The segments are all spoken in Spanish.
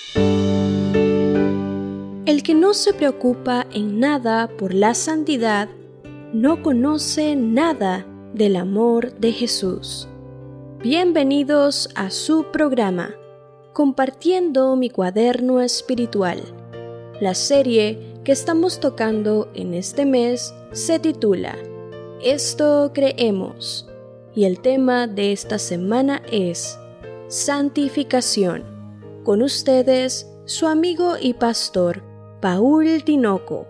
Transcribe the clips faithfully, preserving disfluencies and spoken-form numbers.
El que no se preocupa en nada por la santidad, no conoce nada del amor de Jesús. Bienvenidos a su programa, Compartiendo mi cuaderno espiritual. La serie que estamos tocando en este mes se titula Esto creemos, y el tema de esta semana es Santificación. Con ustedes, su amigo y pastor, Paul Tinoco.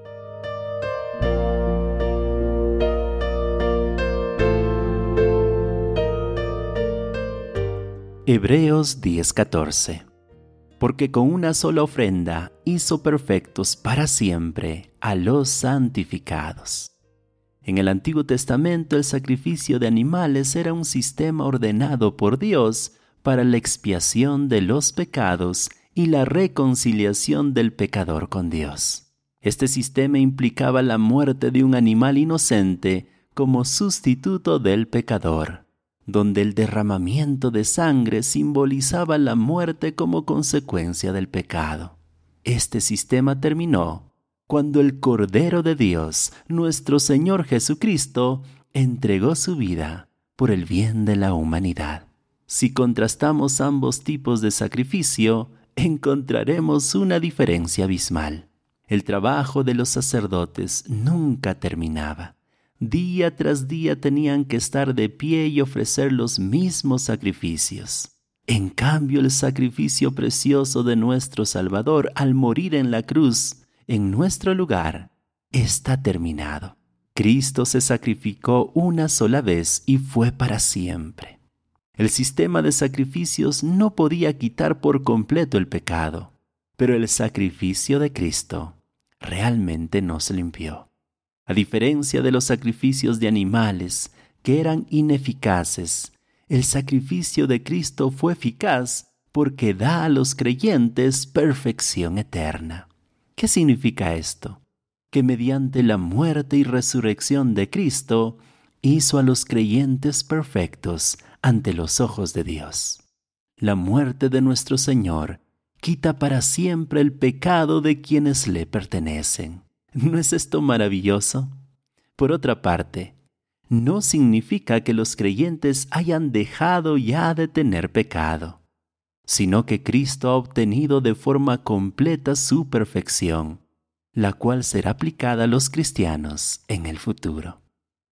Hebreos diez catorce. Porque con una sola ofrenda hizo perfectos para siempre a los santificados. En el Antiguo Testamento el sacrificio de animales era un sistema ordenado por Dios para la expiación de los pecados y la reconciliación del pecador con Dios. Este sistema implicaba la muerte de un animal inocente como sustituto del pecador, donde el derramamiento de sangre simbolizaba la muerte como consecuencia del pecado. Este sistema terminó cuando el Cordero de Dios, nuestro Señor Jesucristo, entregó su vida por el bien de la humanidad. Si contrastamos ambos tipos de sacrificio, encontraremos una diferencia abismal. El trabajo de los sacerdotes nunca terminaba. Día tras día tenían que estar de pie y ofrecer los mismos sacrificios. En cambio, el sacrificio precioso de nuestro Salvador al morir en la cruz, en nuestro lugar, está terminado. Cristo se sacrificó una sola vez y fue para siempre. El sistema de sacrificios no podía quitar por completo el pecado, pero el sacrificio de Cristo realmente nos limpió. A diferencia de los sacrificios de animales, que eran ineficaces, el sacrificio de Cristo fue eficaz porque da a los creyentes perfección eterna. ¿Qué significa esto? Que mediante la muerte y resurrección de Cristo, hizo a los creyentes perfectos ante los ojos de Dios. La muerte de nuestro Señor quita para siempre el pecado de quienes le pertenecen. ¿No es esto maravilloso? Por otra parte, no significa que los creyentes hayan dejado ya de tener pecado, sino que Cristo ha obtenido de forma completa su perfección, la cual será aplicada a los cristianos en el futuro.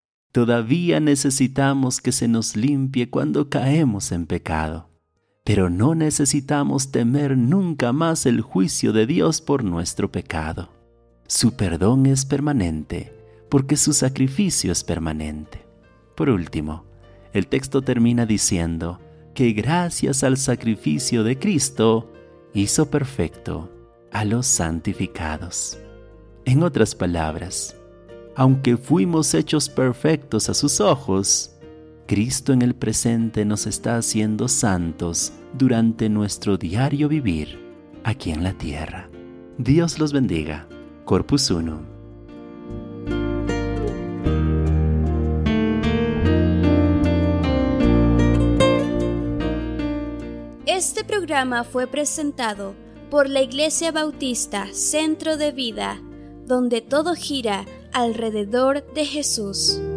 Todavía necesitamos que se nos limpie cuando caemos en pecado, pero no necesitamos temer nunca más el juicio de Dios por nuestro pecado. Su perdón es permanente, porque su sacrificio es permanente. Por último, el texto termina diciendo que gracias al sacrificio de Cristo, hizo perfecto a los santificados. En otras palabras, aunque fuimos hechos perfectos a sus ojos, Cristo en el presente nos está haciendo santos durante nuestro diario vivir aquí en la tierra. Dios los bendiga. Corpus Unum. Este programa fue presentado por la Iglesia Bautista Centro de Vida, donde todo gira alrededor de Jesús.